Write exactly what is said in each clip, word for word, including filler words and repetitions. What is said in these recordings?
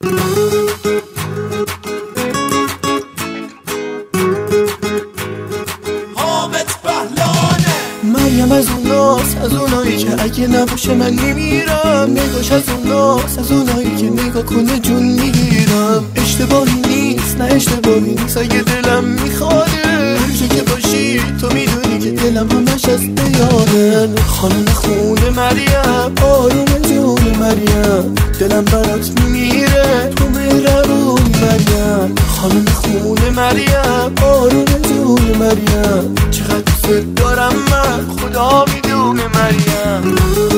مریم از اون ناس، از اونایی که اگه نباشه من میمیرم. نگاش از اون ناس، از اونایی که نگاه کنه جون میگیرم. اشتباهی نیست، نه اشتباهی نیست اگه دلم میخواده هرچه که باشی تو میدونی که دلم همش از بیانه. خانم خونه مریم، آروم جون مریم، دلم برات میمیره تو مهربون مریم. خانم خونه مریم، آروم جون مریم، چقدر دوست دارم من خدا میدونه مریم.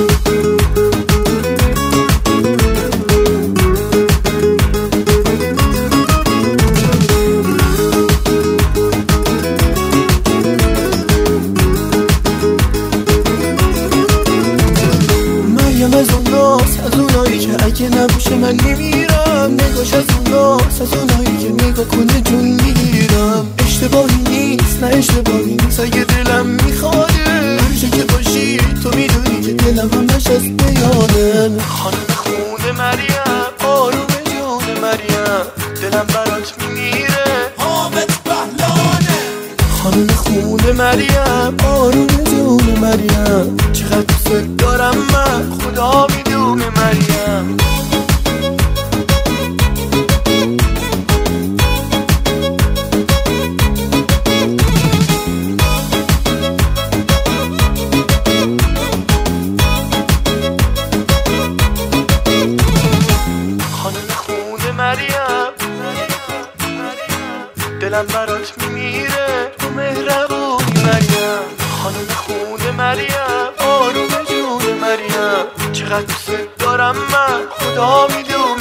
مریم از اون ناس، از اونایی که اگه نباشه من میمیرم. نگاش از اون ناس، از اونایی که نگاه کنه جون میگیرم. اشتباهی نیست، نه اشتباهی نیست اگه دلم میخواده هرچه که باشی تو میدونی که دلم همش از بیانه. خانم خونه مریم، آروم جون مریم، دلم برات میمیره حامد بهلانه. خانم خونه مریم، آروم جون مریم، چقدر دوست دارم من خدا میدونه مریم. مریم، دلم برات میمیره تو مهربونی مریم. خانم خونه مریم، آروم جون مریم، چقدر دوست دارم من خدا میدونه.